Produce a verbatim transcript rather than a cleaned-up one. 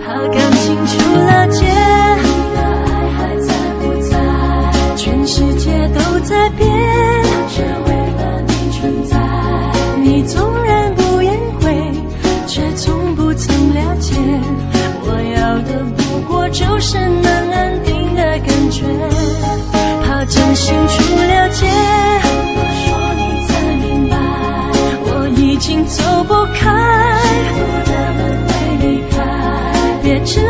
怕感情出了界，你的爱还在不在？全世界都在变，只为了你存在。你纵然不言悔，却从不曾了解，我要的不过就是能安定的感觉。怕真心出了界，我说你才明白，我已经走不开，我的门会离开。别只